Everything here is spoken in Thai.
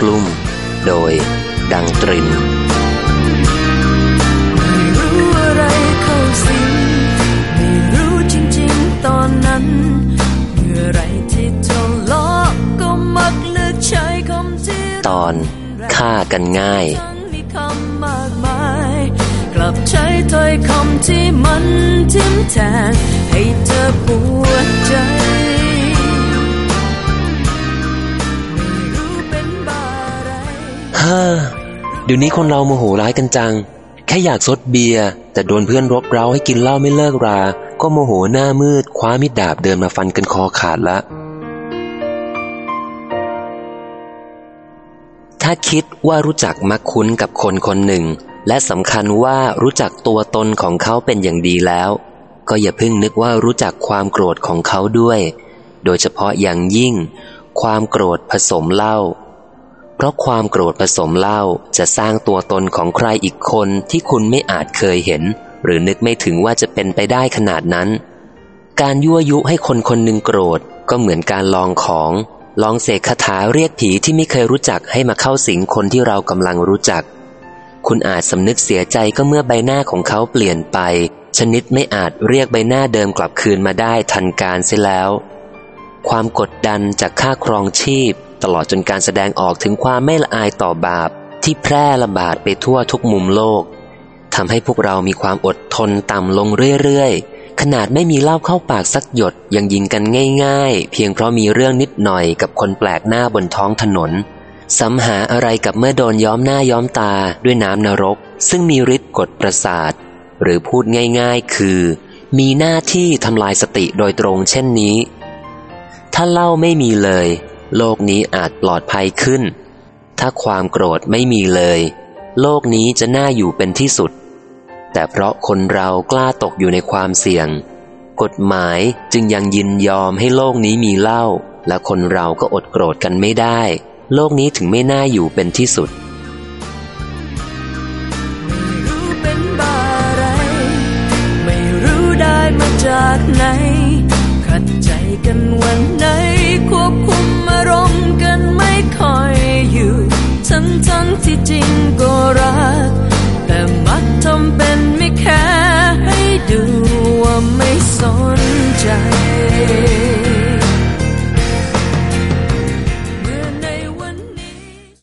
กลุ่มโดยดังตรินไม่รู้อะไรเข้าสิงไม่รู้จริงๆตอนนั้นเมื่อไรที่ทะเลาะก็มักเลือกใช้คำที่ตอนฆ่ากันง่ายมีคำมากมายกลับใช้ถ้อยคำที่มันทิ่มแทงให้เธอปวดใจเดี๋ยวนี้คนเราโมโหร้ายกันจังแค่อยากซดเบียร์แต่โดนเพื่อนรบเร้าให้กินเหล้าไม่เลิกราก็โมโหหน้ามืดคว้ามีดดาบเดินมาฟันกันคอขาดละถ้าคิดว่ารู้จักมักคุ้นกับคนคนหนึ่งและสำคัญว่ารู้จักตัวตนของเขาเป็นอย่างดีแล้วก็อย่าเพิ่งนึกว่ารู้จักความโกรธของเขาด้วยโดยเฉพาะอย่างยิ่งความโกรธผสมเหล้าเพราะความโกรธผสมเหล้าจะสร้างตัวตนของใครอีกคนที่คุณไม่อาจเคยเห็นหรือนึกไม่ถึงว่าจะเป็นไปได้ขนาดนั้นการยั่วยุให้คนคนหนึ่งโกรธก็เหมือนการลองของลองเสกคาถาเรียกผีที่ไม่เคยรู้จักให้มาเข้าสิงคนที่เรากำลังรู้จักคุณอาจสำนึกเสียใจก็เมื่อใบหน้าของเขาเปลี่ยนไปชนิดไม่อาจเรียกใบหน้าเดิมกลับคืนมาได้ทันการเสียแล้วความกดดันจากค่าครองชีพตลอดจนการแสดงออกถึงความไม่ละอายต่อบาปที่แพร่ระบาดไปทั่วทุกมุมโลกทำให้พวกเรามีความอดทนต่ำลงเรื่อยๆขนาดไม่มีเหล้าเข้าปากสักหยดยังยิงกันง่ายๆเพียงเพราะมีเรื่องนิดหน่อยกับคนแปลกหน้าบนท้องถนนซ้ำหาอะไรกับเมื่อโดนย้อมหน้าย้อมตาด้วยน้ำนรกซึ่งมีฤทธิ์กดประสาทหรือพูดง่ายๆคือมีหน้าที่ทำลายสติโดยตรงเช่นนี้ถ้าเหล้าไม่มีเลยโลกนี้อาจปลอดภัยขึ้นถ้าความโกรธไม่มีเลยโลกนี้จะน่าอยู่เป็นที่สุดแต่เพราะคนเรากล้าตกอยู่ในความเสี่ยงกฎหมายจึงยังยินยอมให้โลกนี้มีเหล้าและคนเราก็อดโกรธกันไม่ได้โลกนี้ถึงไม่น่าอยู่เป็นที่สุดไม่รู้เป็นบ้าอะไรไม่รู้ได้มาจากไหน